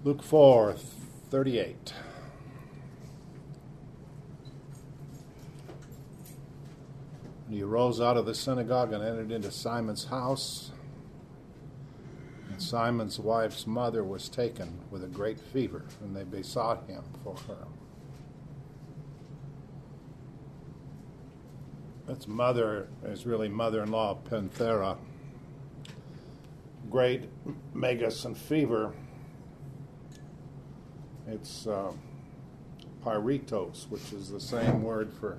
Luke 4:38. And he arose out of the synagogue and entered into Simon's house. And Simon's wife's mother was taken with a great fever, and they besought him for her. Its mother is really mother-in-law Penthera. Great magus and fever. It's pyritos, which is the same word for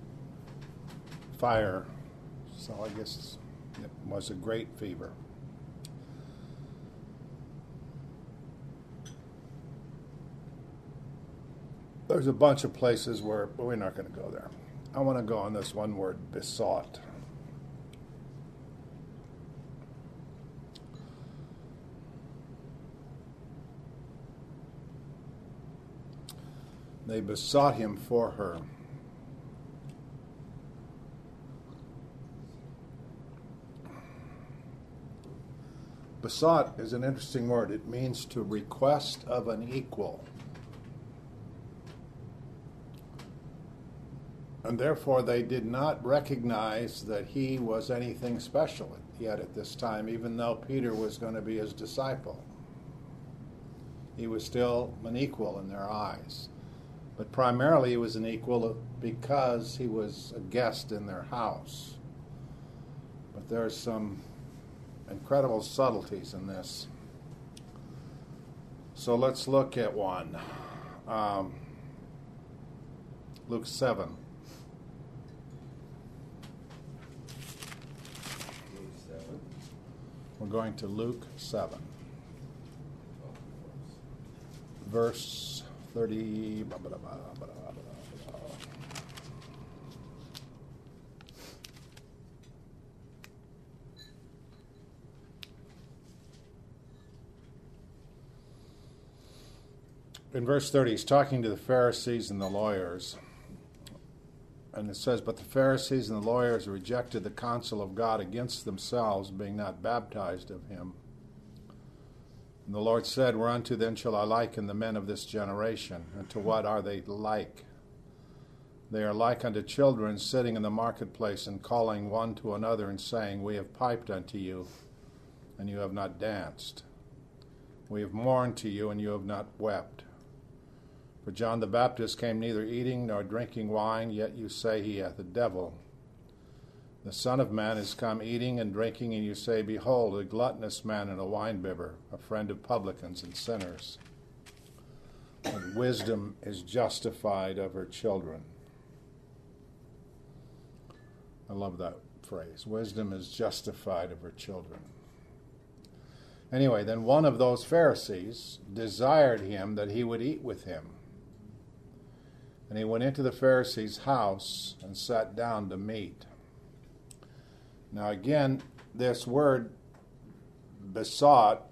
fire. So I guess it was a great fever. There's a bunch of places where, but we're not going to go there. I want to go on this one word, besought. They besought him for her. Besought is an interesting word. It means to request of an equal. And therefore they did not recognize that he was anything special yet at this time, even though Peter was going to be his disciple. He was still an equal in their eyes. But primarily he was an equal because he was a guest in their house. But there's some incredible subtleties in this. So let's look at one. Luke 7. We're going to Luke 7. Verse 30. In verse 30, he's talking to the Pharisees and the lawyers. And it says, "But the Pharisees and the lawyers rejected the counsel of God against themselves, being not baptized of him. And the Lord said, Whereunto then shall I liken the men of this generation? And to what are they like? They are like unto children sitting in the marketplace and calling one to another and saying, We have piped unto you, and you have not danced. We have mourned to you, and you have not wept. For John the Baptist came neither eating nor drinking wine, yet you say he hath a devil. The Son of Man is come eating and drinking, and you say, Behold, a gluttonous man and a winebibber, a friend of publicans and sinners. And wisdom is justified of her children." I love that phrase. Wisdom is justified of her children. Anyway, then one of those Pharisees desired him that he would eat with him. And he went into the Pharisee's house and sat down to meat. Now again, this word besought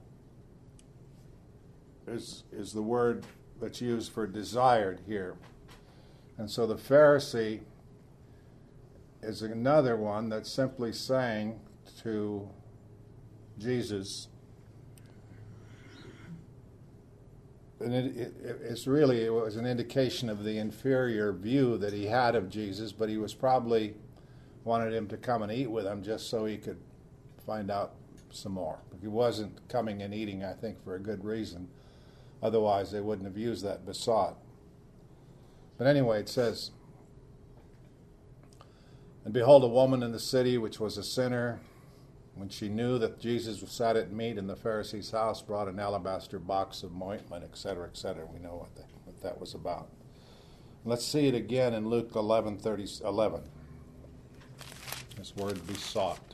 is the word that's used for desired here. And so the Pharisee is another one that's simply saying to Jesus, and it was an indication of the inferior view that he had of Jesus, but he was probably wanted him to come and eat with him just so he could find out some more. He wasn't coming and eating, I think, for a good reason. Otherwise, they wouldn't have used that besought. But anyway, it says, "And behold, a woman in the city, which was a sinner, when she knew that Jesus was sat at meat in the Pharisee's house, brought an alabaster box of ointment," etc., etc. We know what that was about. Let's see it again in Luke 11:11. This word besought.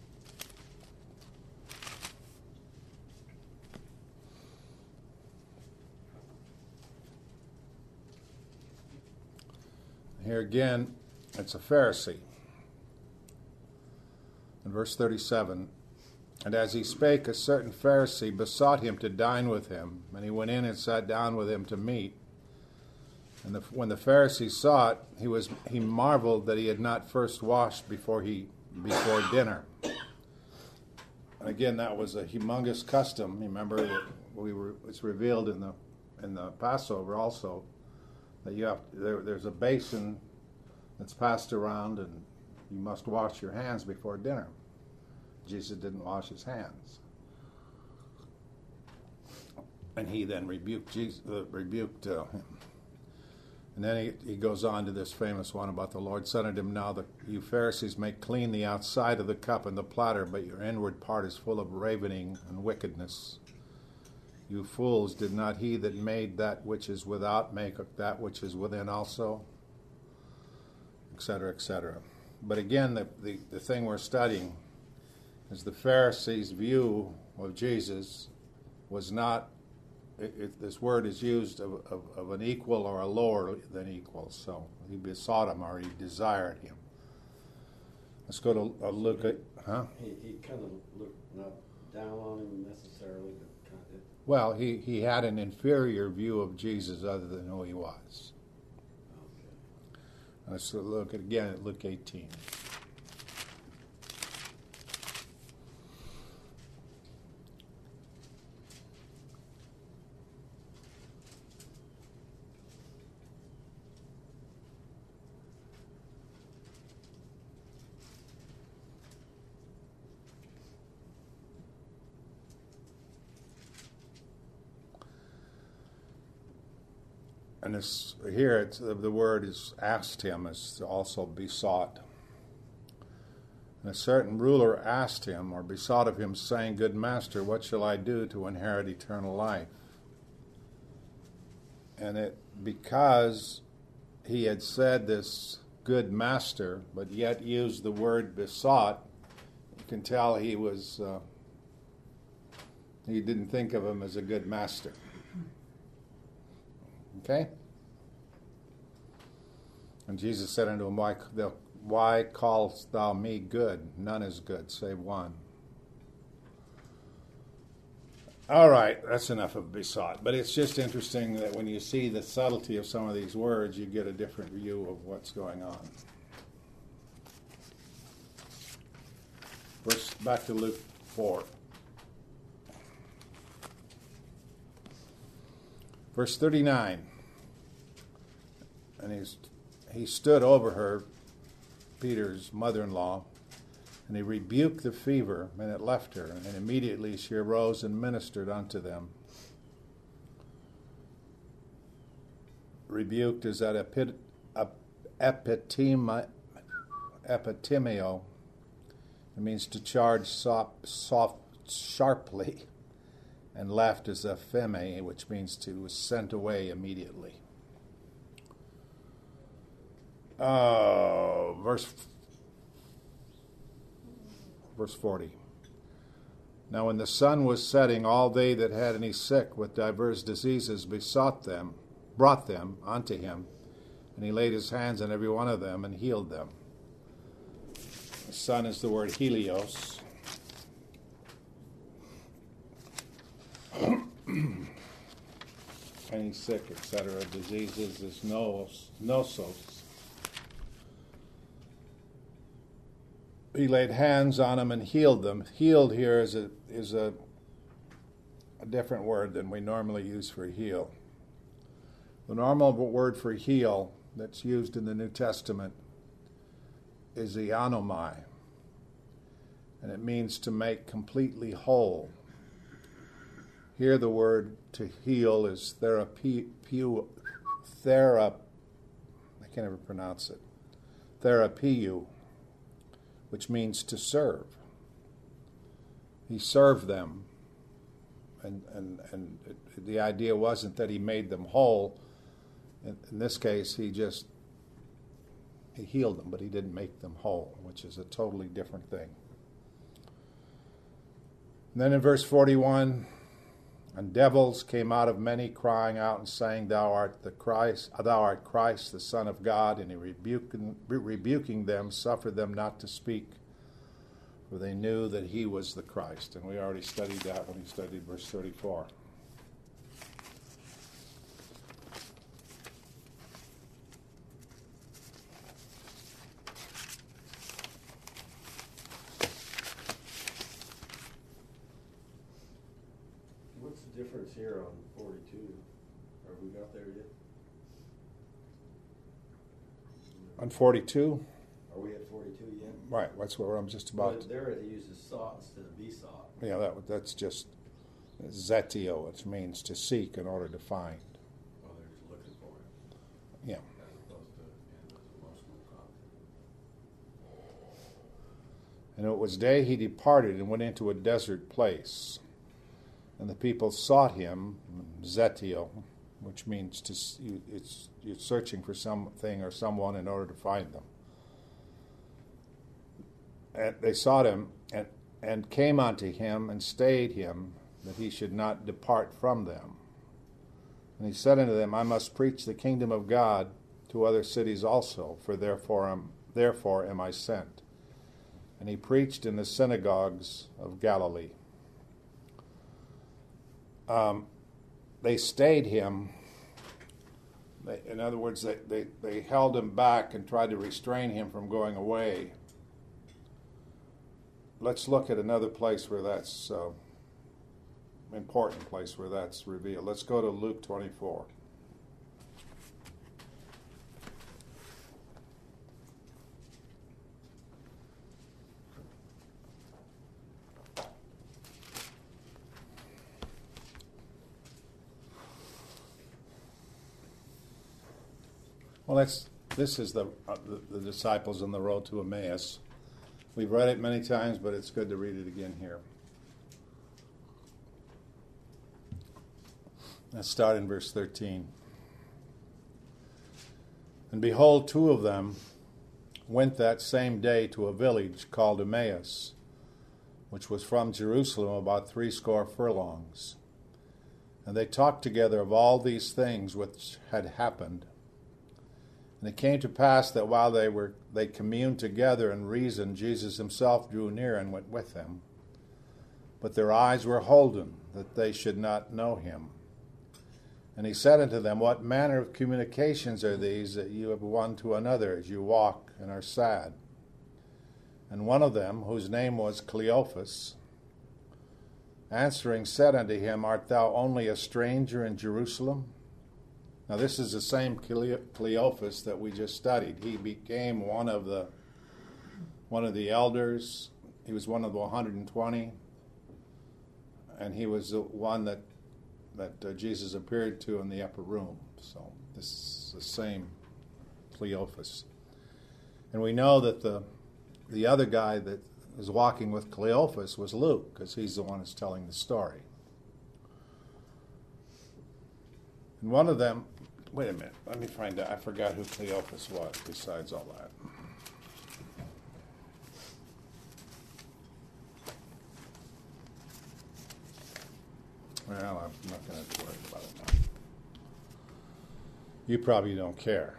Here again, it's a Pharisee. In verse 37, "And as he spake, a certain Pharisee besought him to dine with him, and he went in and sat down with him to meat. And when the Pharisee saw it, he marveled that he had not first washed before dinner." And again, that was a humongous custom. Remember that it's revealed in the Passover also that there's a basin that's passed around, and you must wash your hands before dinner. Jesus didn't wash his hands, and he then rebuked him. And then he goes on to this famous one about the Lord said unto him, Now you Pharisees make clean the outside of the cup and the platter, but your inward part is full of ravening and wickedness. You fools, did not he that made that which is without make that which is within also? Etc., etc. But again, the thing we're studying is the Pharisees' view of Jesus was not, this word is used of an equal or a lower than equal. So he besought him or he desired him. Let's go to Luke. He kind of looked not down on him necessarily, but kind of. Well, he had an inferior view of Jesus other than who he was. Okay. Let's look again at Luke 18. And the word is asked him, is also besought. And a certain ruler asked him, or besought of him, saying, Good master, what shall I do to inherit eternal life? And because he had said this good master, but yet used the word besought, you can tell he didn't think of him as a good master. Okay? And Jesus said unto him, Why callest thou me good? None is good, save one. All right, that's enough of besought. But it's just interesting that when you see the subtlety of some of these words, you get a different view of what's going on. Back to Luke 4. Verse 39. And he stood over her, Peter's mother-in-law, and he rebuked the fever, and it left her. And immediately she arose and ministered unto them. Rebuked is at epitimio. It means to charge sharply. And left is epheme, which means to sent away immediately. Verse 40. Now when the sun was setting, all they that had any sick with divers diseases brought them unto him, and he laid his hands on every one of them and healed them. The sun is the word helios. Any sick, etc. Diseases is nosos. He laid hands on them and healed them. Healed here is a different word than we normally use for heal. The normal word for heal that's used in the New Testament is ianomai, and it means to make completely whole. Here the word to heal is I can't ever pronounce it. Therapiu, which means to serve. He served them, and the idea wasn't that he made them whole. In this case, he healed them, but he didn't make them whole, which is a totally different thing. And then in verse 41, and devils came out of many, crying out and saying, Thou art Christ, the Son of God. And he rebuking them, suffered them not to speak, for they knew that he was the Christ. And we already studied that when we studied verse 34. What's the difference here on 42? Have we got there yet? On 42? Are we at 42 yet? Right, that's where I'm just about. But there it uses sought instead of be sought. Yeah, that's just zetio, which means to seek in order to find. Well, they're just looking for it. Yeah. As opposed to his emotional content. And it was day he departed and went into a desert place. And the people sought him, zetio, which means you're searching for something or someone in order to find them. And they sought him and came unto him and stayed him, that he should not depart from them. And he said unto them, I must preach the kingdom of God to other cities also, for therefore am I sent. And he preached in the synagogues of Galilee. They stayed him. In other words, they held him back and tried to restrain him from going away. Let's look at another place where that's important place where that's revealed. Let's go to Luke 24. Well, this is the disciples on the road to Emmaus. We've read it many times, but it's good to read it again here. Let's start in verse 13. And behold, two of them went that same day to a village called Emmaus, which was from Jerusalem about 80 furlongs. And they talked together of all these things which had happened. And it came to pass that while they communed together and reasoned, Jesus himself drew near and went with them. But their eyes were holden, that they should not know him. And he said unto them, What manner of communications are these that you have one to another as you walk and are sad? And one of them, whose name was Cleophas, answering said unto him, Art thou only a stranger in Jerusalem? Now this is the same Cleophas that we just studied. He became one of the elders. He was one of the 120, and he was the one that Jesus appeared to in the upper room. So this is the same Cleophas. And we know that the other guy that was walking with Cleophas was Luke, because he's the one who's telling the story. And one of them, wait a minute, let me find out. I forgot who Cleophas was besides all that. Well, I'm not going to worry about it now. You probably don't care.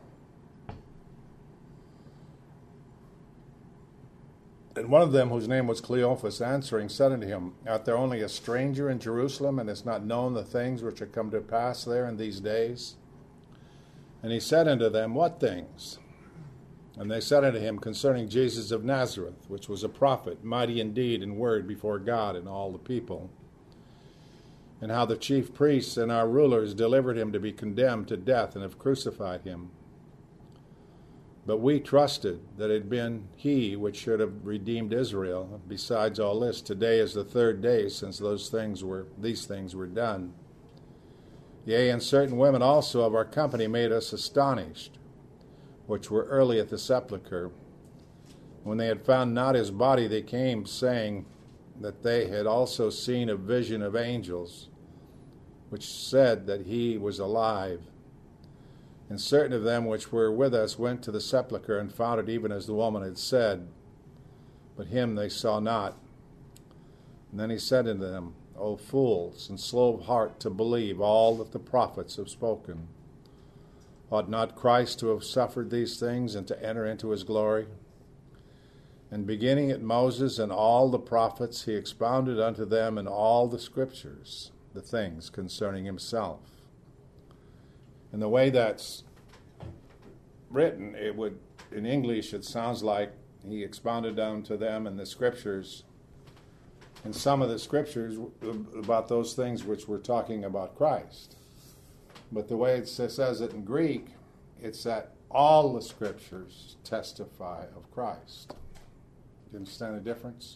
And one of them, whose name was Cleophas, answering, said unto him, Art thou only a stranger in Jerusalem, and hast not known the things which are come to pass there in these days? And he said unto them, What things? And they said unto him, Concerning Jesus of Nazareth, which was a prophet, mighty in deed and word before God and all the people, and how the chief priests and our rulers delivered him to be condemned to death and have crucified him. But we trusted that it had been he which should have redeemed Israel. Besides all this, today is the third day since these things were done. Yea, and certain women also of our company made us astonished, which were early at the sepulchre. When they had found not his body, they came, saying that they had also seen a vision of angels, which said that he was alive. And certain of them which were with us went to the sepulchre and found it even as the woman had said, but him they saw not. And then he said unto them, O fools, and slow of heart to believe all that the prophets have spoken. Ought not Christ to have suffered these things and to enter into his glory? And beginning at Moses and all the prophets, he expounded unto them in all the scriptures the things concerning himself. And the way that's written, in English, it sounds like he expounded unto them in the scriptures in some of the scriptures about those things which were talking about Christ. But the way it says it in Greek, it's that all the scriptures testify of Christ. Do you understand the difference?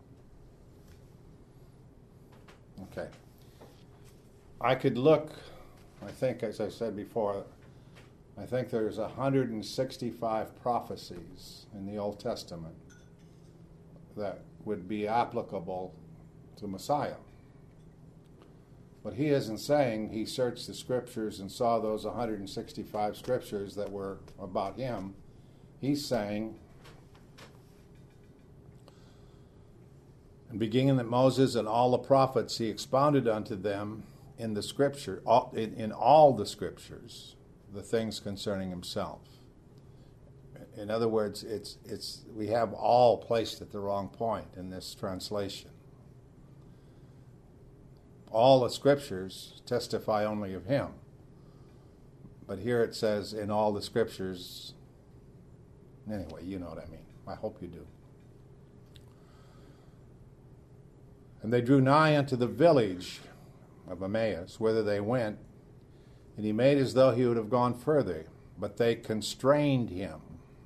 Okay. I could look, I think, as I said before, I think there's 165 prophecies in the Old Testament that would be applicable to Messiah. But he isn't saying he searched the scriptures and saw those 165 scriptures that were about him. He's saying, and beginning at Moses and all the prophets, he expounded unto them in the scripture, in all the scriptures, the things concerning himself. In other words, it's we have all placed at the wrong point in this translation. All the scriptures testify only of him. But here it says, in all the scriptures. Anyway, you know what I mean. I hope you do. And they drew nigh unto the village of Emmaus, whither they went, and he made as though he would have gone further, but they constrained him.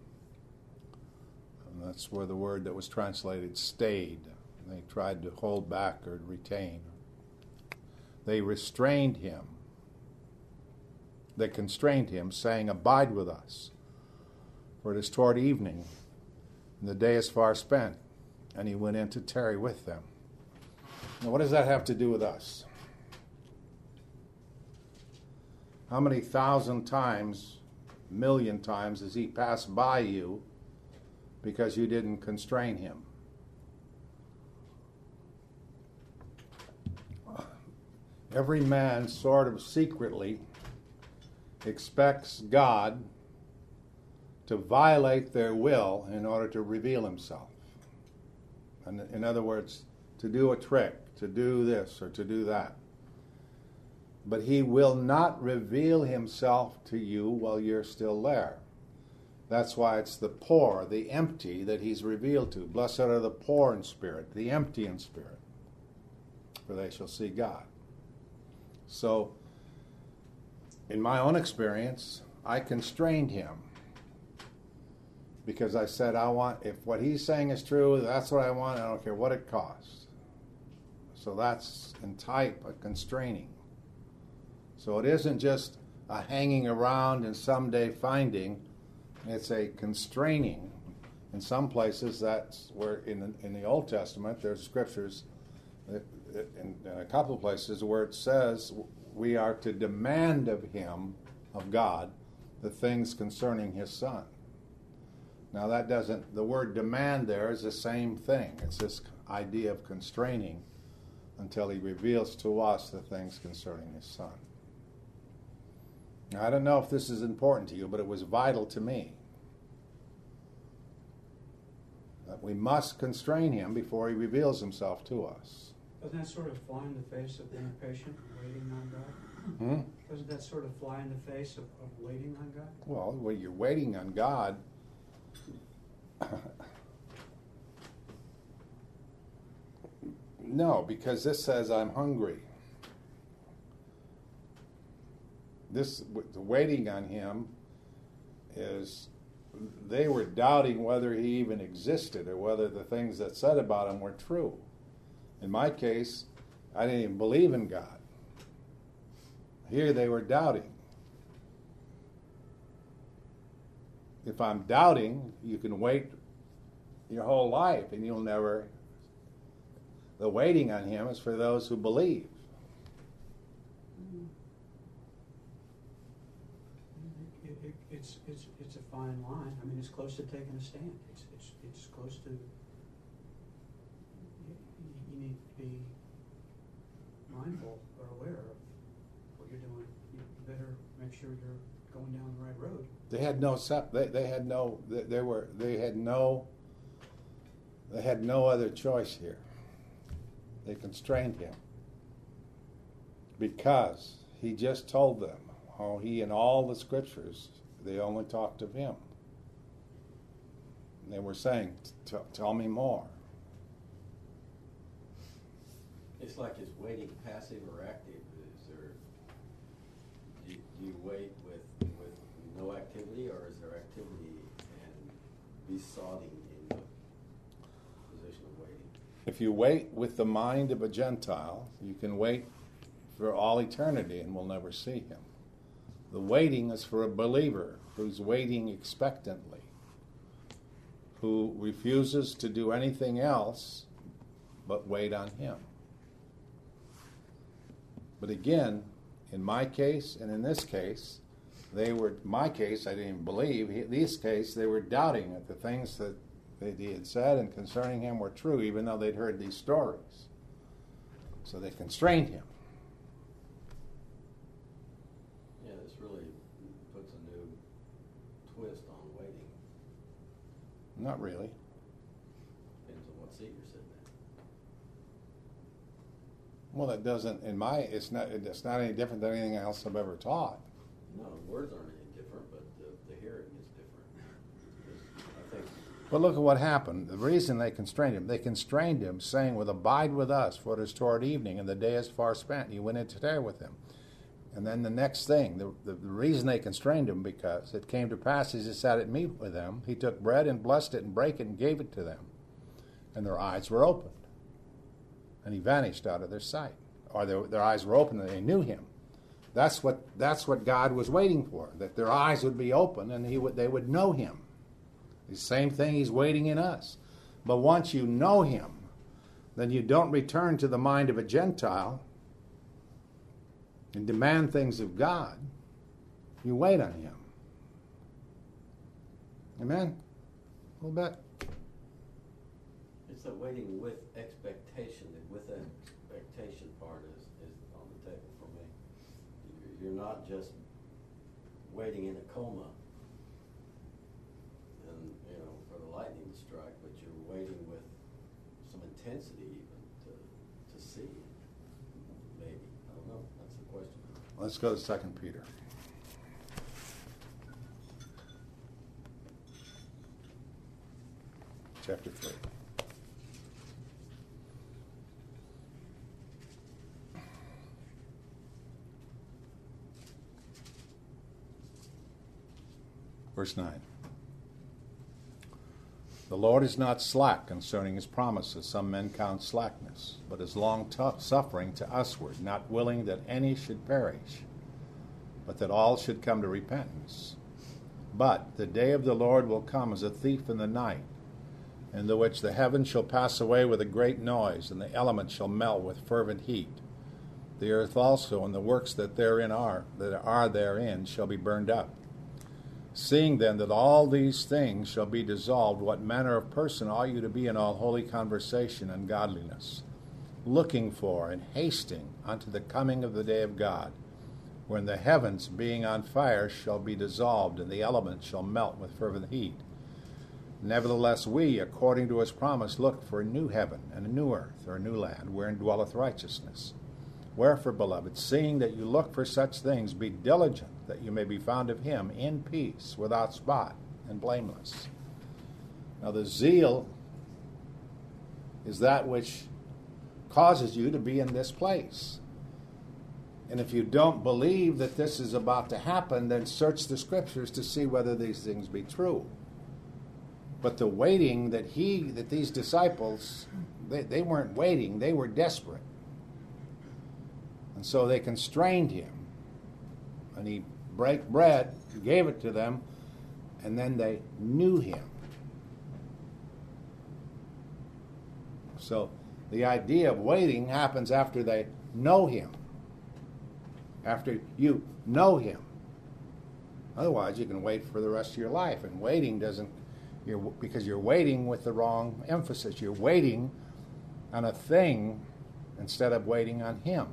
And that's where the word that was translated stayed. They tried to hold back or retain. They restrained him. They constrained him, saying, Abide with us, for it is toward evening, and the day is far spent. And he went in to tarry with them. Now, what does that have to do with us? How many thousand times, million times, has he passed by you because you didn't constrain him? Every man sort of secretly expects God to violate their will in order to reveal himself. And in other words, to do a trick, to do this or to do that. But he will not reveal himself to you while you're still there. That's why it's the poor, the empty, that he's revealed to. Blessed are the poor in spirit, the empty in spirit, for they shall see God. So, in my own experience, I constrained him because I said, if what he's saying is true, that's what I want, I don't care what it costs. So that's in type a constraining. So it isn't just a hanging around and someday finding, it's a constraining. In some places, that's where in the Old Testament, there's scriptures in a couple of places where it says we are to demand of him, of God, the things concerning his Son. Now the word demand there is the same thing. It's this idea of constraining until he reveals to us the things concerning his Son. Now, I don't know if this is important to you, but it was vital to me. That we must constrain him before he reveals himself to us. Doesn't that sort of fly in the face of being patient and waiting on God? Doesn't that sort of fly in the face of waiting on God? Well, when you're waiting on God, no, because this says I'm hungry. The waiting on him is they were doubting whether he even existed or whether the things that said about him were true. In my case, I didn't even believe in God. Here they were doubting. If I'm doubting, you can wait your whole life and you'll never. The waiting on him is for those who believe. It's a fine line. I mean, it's close to taking a stand. It's close to. You need to be mindful or aware of what you're doing. You better make sure you're going down the right road. They had no other choice here. They constrained him because he just told them how he in all the scriptures they only talked of him. And they were saying, tell me more. It's like, is waiting passive or active? Is there, do you wait with no activity, or is there activity and besotting in the position of waiting? If you wait with the mind of a Gentile, you can wait for all eternity and will never see him. The waiting is for a believer who's waiting expectantly, who refuses to do anything else but wait on him. But again, in my case and in this case, my case, I didn't even believe. In this case, they were doubting that the things that he had said and concerning him were true, even though they'd heard these stories. So they constrained him. Yeah, this really puts a new twist on waiting. Not really. Depends on what seat you're sitting in. Well, it doesn't. It's not any different than anything else I've ever taught. No, the words aren't any different, but the hearing is different. I think. But look at what happened. The reason they constrained him, saying, "With abide with us, for it is toward evening, and the day is far spent." He went into there with him. And then the next thing, the reason they constrained him, because it came to pass as he sat at meat with them, he took bread and blessed it and brake it and gave it to them. And their eyes were opened. And he vanished out of their sight. Or their eyes were open and they knew him. That's what God was waiting for, that their eyes would be open and they would know him. The same thing he's waiting in us. But once you know him, then you don't return to the mind of a Gentile and demand things of God. You wait on him. Amen? A little bit. It's a waiting with expectation. The with expectation part is on the table for me. You're not just waiting in a coma and, for the lightning to strike, but you're waiting with some intensity even to see. Maybe. I don't know. That's the question. Let's go to 2 Peter. Chapter 3. Verse 9. The Lord is not slack concerning his promises, some men count slackness, but is long-suffering to usward, not willing that any should perish, but that all should come to repentance. But the day of the Lord will come as a thief in the night, in the which the heavens shall pass away with a great noise, and the elements shall melt with fervent heat. The earth also and the works that are therein shall be burned up. Seeing then that all these things shall be dissolved, what manner of person ought you to be in all holy conversation and godliness, looking for and hasting unto the coming of the day of God, when the heavens, being on fire, shall be dissolved, and the elements shall melt with fervent heat? Nevertheless we, according to his promise, look for a new heaven and a new earth, or a new land, wherein dwelleth righteousness. Wherefore, beloved, seeing that you look for such things, be diligent that you may be found of him in peace, without spot, and blameless. Now the zeal is that which causes you to be in this place. And if you don't believe that this is about to happen, then search the scriptures to see whether these things be true. But the waiting that these disciples, they weren't waiting, they were desperate. And so they constrained him. And he brake bread, gave it to them, and then they knew him. So the idea of waiting happens after they know him. After you know him. Otherwise, you can wait for the rest of your life. And waiting because you're waiting with the wrong emphasis. You're waiting on a thing instead of waiting on him.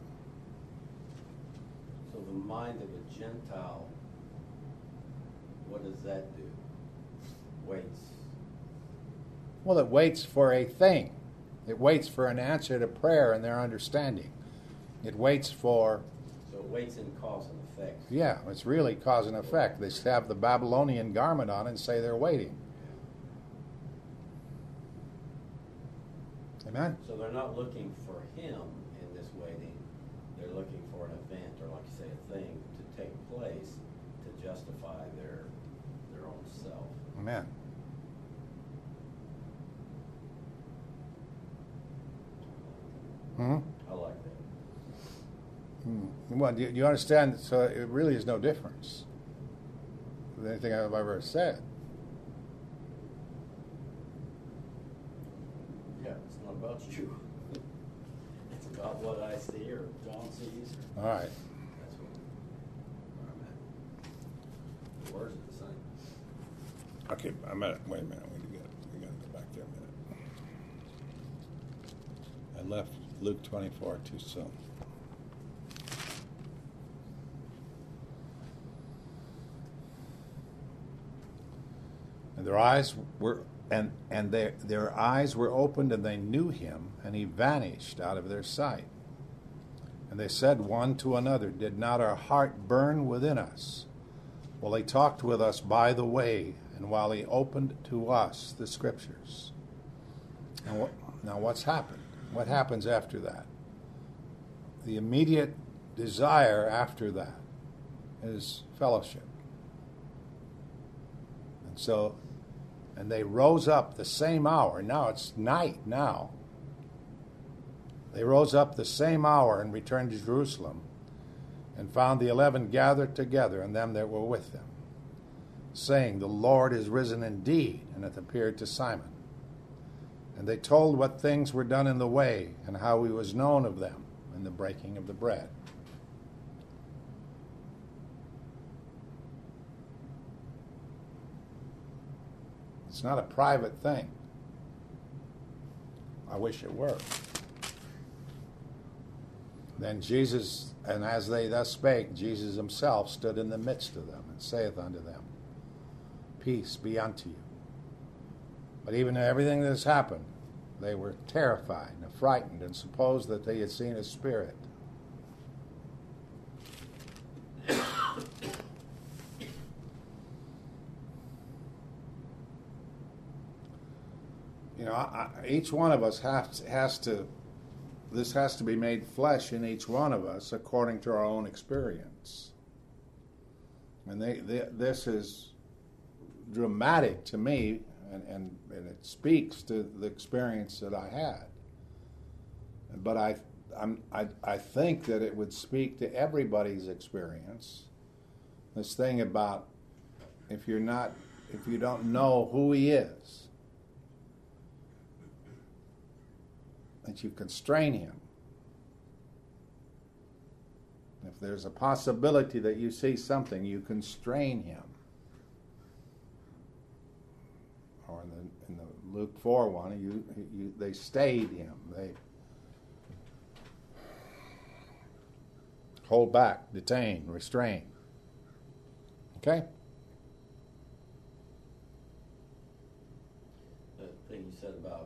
So the mind of a Gentile, what does that do? Waits. Well, it waits for a thing. It waits for an answer to prayer in their understanding. It waits for... So it waits in cause and effect. Yeah, it's really cause and effect. They have the Babylonian garment on and say they're waiting. Amen? So they're not looking for him in this waiting, they're looking for an event, or like you say, a thing to take place to justify their own self. Amen. Hmm? I like that. Well, do you understand? So it really is no difference with anything I've ever said. Yeah, it's not about you. It's about what I see or John sees. All right. That's where I'm at. The words are the same. Okay, wait a minute. We got to go back there a minute. I left Luke 24 too soon. And their eyes were their eyes were opened, and they knew him, and he vanished out of their sight. And they said one to another, "Did not our heart burn within us while he talked with us by the way, and while he opened to us the Scriptures?" Now what's happened? What happens after that? The immediate desire after that is fellowship. And they rose up the same hour. Now it's night now. They rose up the same hour and returned to Jerusalem, and found the 11 gathered together, and them that were with them, saying, "The Lord is risen indeed, and hath appeared to Simon." And they told what things were done in the way, and how he was known of them in the breaking of the bread. It's not a private thing. I wish it were. Then Jesus, and as they thus spake, Jesus himself stood in the midst of them, and saith unto them, "Peace be unto you." But even in everything that has happened, they were terrified and frightened, and supposed that they had seen a spirit. You know, each one of us has to. This has to be made flesh in each one of us according to our own experience. And this is dramatic to me, and it speaks to the experience that I had. But I think that it would speak to everybody's experience. This thing about if you don't know who he is, that you constrain him. If there's a possibility that you see something, you constrain him. Or in the Luke 4 one, they stayed him. They hold back, detain, restrain. Okay? The thing you said about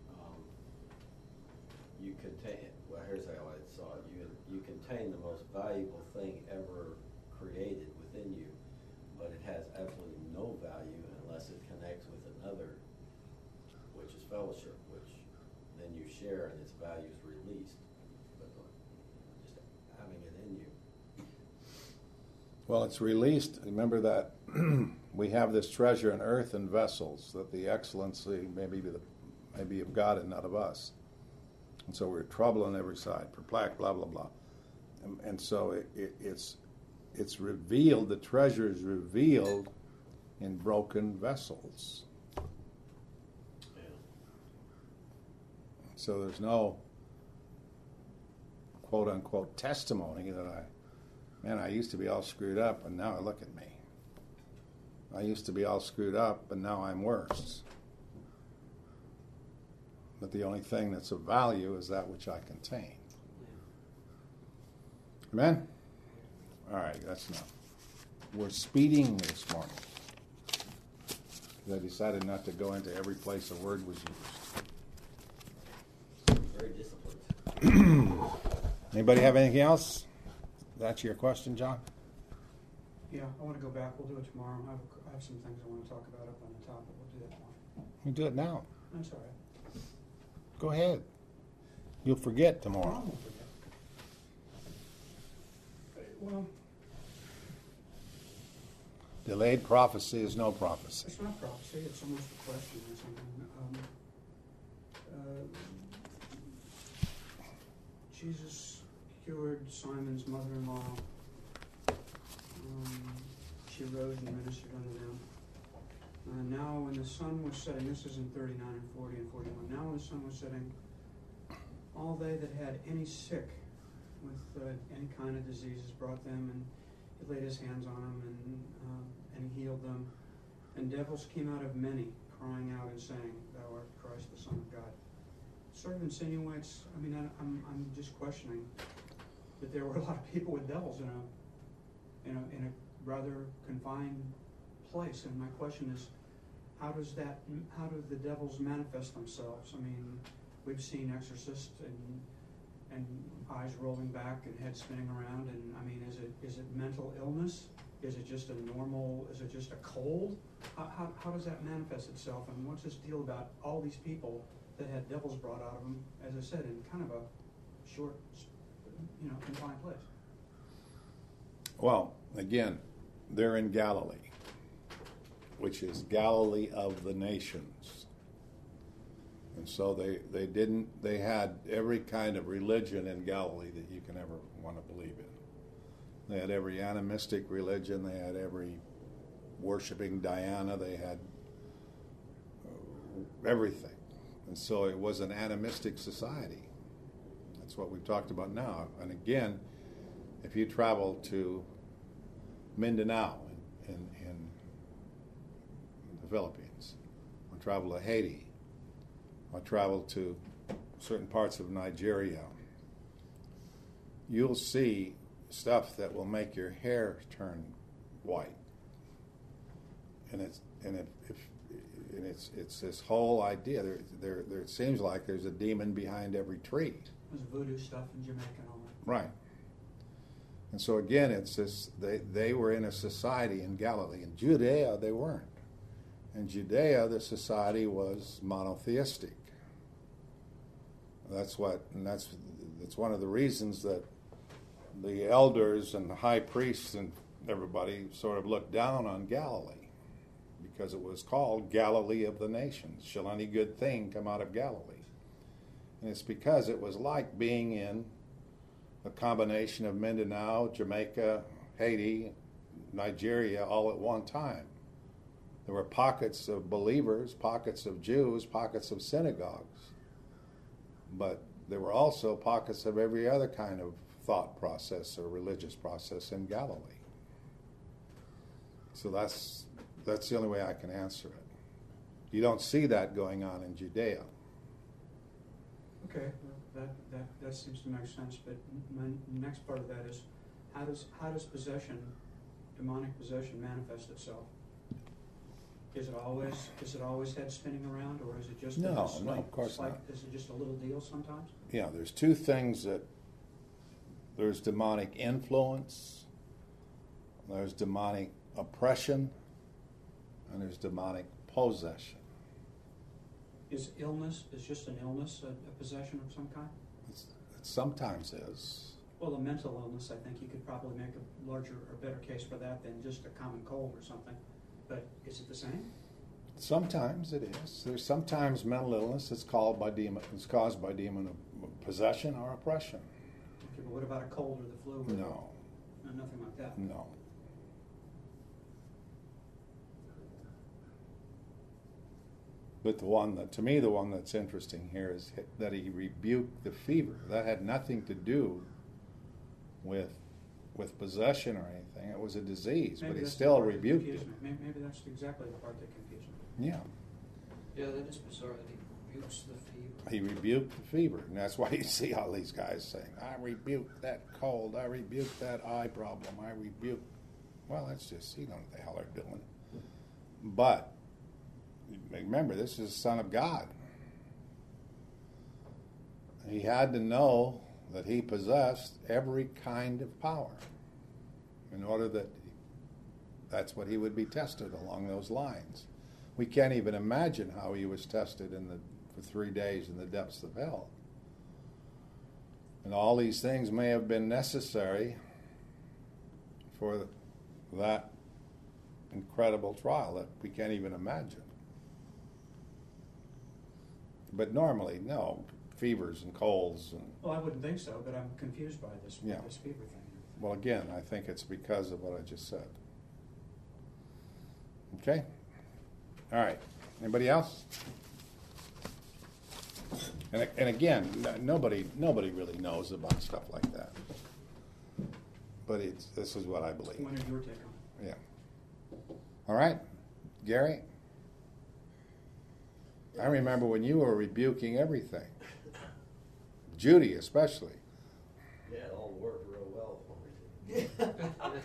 you contain, well, here's how I saw it. You contain the most valuable thing ever created within you, but it has absolutely no value unless it connects with another, which is fellowship, which then you share and its value is released. But just having it in you. Well, it's released. Remember that we have this treasure in earthen vessels, that the excellency may be of God and not of us. And so we're troubled on every side, perplexed, blah, blah, blah. And so it's revealed, the treasure is revealed in broken vessels. Yeah. So there's no quote unquote testimony that I used to be all screwed up and now look at me. I used to be all screwed up and now I'm worse. But the only thing that's of value is that which I contain. Amen? All right, that's enough. We're speeding this morning. I decided not to go into every place a word was used. Very disciplined. Anybody have anything else? That's your question, John? Yeah, I want to go back. We'll do it tomorrow. I have some things I want to talk about up on the top, but we'll do that tomorrow. You do it now. That's all right. Go ahead. You'll forget I tomorrow. won't forget. Well, Delayed prophecy is no prophecy. it's not prophecy, it's almost a question or something. Jesus cured Simon's mother-in-law. She rose and ministered unto them. Now when the sun was setting, this is in 39 and 40 and 41, now when the sun was setting, all they that had any sick with any kind of diseases brought them, and he laid his hands on them and healed them. And devils came out of many, crying out and saying, Thou art Christ, the Son of God. Sort of insinuates, I'm just questioning that there were a lot of people with devils in a rather confined place. And my question is, how do the devils manifest themselves? I mean, we've seen exorcists and eyes rolling back and head spinning around, and I mean, is it mental illness? Is it just a cold? How does that manifest itself? And what's this deal about all these people that had devils brought out of them, as I said, in kind of a short, confined place? Well, again, they're in Galilee, which is Galilee of the nations. And so they had every kind of religion in Galilee that you can ever want to believe in. They had every animistic religion, they had every worshiping Diana, they had everything. And so it was an animistic society. That's what we've talked about now. And again, if you travel to Mindanao in the Philippines, or travel to Haiti, or travel to certain parts of Nigeria, you'll see stuff that will make your hair turn white. And it's this whole idea. There it seems like there's a demon behind every tree. There's voodoo stuff in Jamaica and all that. Right. And so again, it's this. They were in a society in Galilee. In Judea, they weren't. In Judea, the society was monotheistic. That's one of the reasons that the elders and the high priests and everybody sort of looked down on Galilee, because it was called Galilee of the nations. Shall any good thing come out of Galilee? And it's because it was like being in a combination of Mindanao, Jamaica, Haiti, Nigeria all at one time. There were pockets of believers, pockets of Jews, pockets of synagogues. But there were also pockets of every other kind of thought process or religious process in Galilee. So that's the only way I can answer it. You don't see that going on in Judea. Okay, well, that seems to make sense. But my next part of that is, how does demonic possession, manifest itself? Is it always head spinning around, or is it just no, of course not. Is it just a little deal sometimes? Yeah, there's two things there's demonic influence, there's demonic oppression, and there's demonic possession. Is just an illness a possession of some kind? It sometimes is. Well, a mental illness, I think you could probably make a larger or better case for that than just a common cold or something. But is it the same? Sometimes it is. There's sometimes mental illness that's caused by demon of possession or oppression. Okay, but what about a cold or the flu? No. Nothing like that. No. But the one that's interesting here is that he rebuked the fever. That had nothing to do with possession or anything. It was a disease, Maybe but he that's still the part that rebuked confused it. me. Maybe that's exactly the part that confused me. Yeah. Yeah, that is bizarre that he rebukes the fever. He rebuked the fever, and that's why you see all these guys saying, I rebuke that cold, I rebuke that eye problem, I rebuke... Well, that's just, you know what the hell they're doing. But, remember, this is the Son of God. He had to know that he possessed every kind of power in order that's what he would be tested along those lines. We can't even imagine how he was tested for 3 days in the depths of hell. And all these things may have been necessary for that incredible trial that we can't even imagine. But normally, no, fevers and colds and Well, I wouldn't think so, but I'm confused by this, Yeah. this fever thing. well, again, I think it's because of what I just said. Okay? All right. Anybody else? And again, nobody really knows about stuff like that. But this is what I believe. When are your take on it? Yeah. All right, Gary? I remember when you were rebuking everything. Judy especially. Yeah, it all worked real well for me.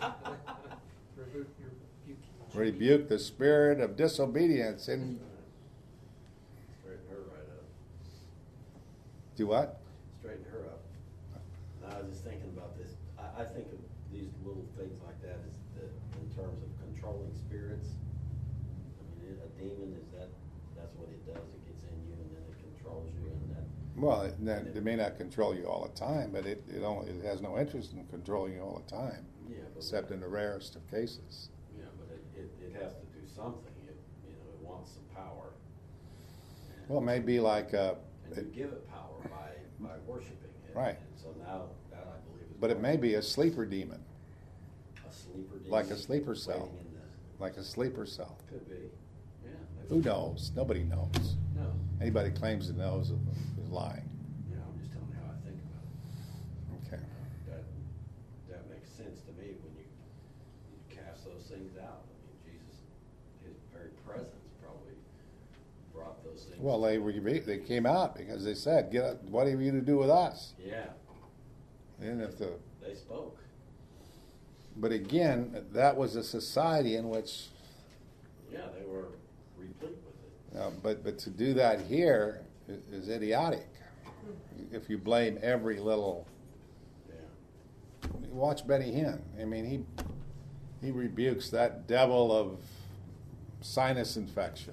Rebuke the spirit of disobedience and Straighten her right up. do what? Straighten her up. And I was just thinking about this. I think of these little things like that as in terms of controlling spirits. I mean, a demon that's what it does. It gets in you and then it controls you, and that. Well, it may not control you all the time, but it has no interest in controlling you all the time, Yeah, but except in the rarest of cases. Yeah, but it has to do something. It wants some power. And Well, it may be like, and you give it power by worshiping it. Right. And so now that I believe is. but it may be a sleeper demon, a sleeper demon. like a sleeper cell. waiting in the- like a sleeper cell. Could be. Yeah. maybe. Who knows? Nobody knows. No. Anybody claims to know is lying. Yeah, I'm just telling you how I think about Okay. it. That makes sense to me when you cast those things out. I mean, Jesus, his very presence probably brought those things. Well, they came out because they said, what have you to do with us? Yeah, And if they spoke. but again, that was a society in which, Yeah, they were replete with it. but to do that here is idiotic. If you blame every little, Yeah. watch Benny Hinn. I mean, he rebukes that devil of sinus infection.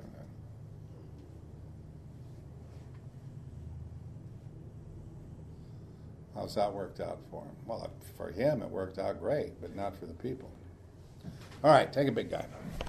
How's that worked out for him? Well, for him it worked out great, but not for the people. All right, take a big guy.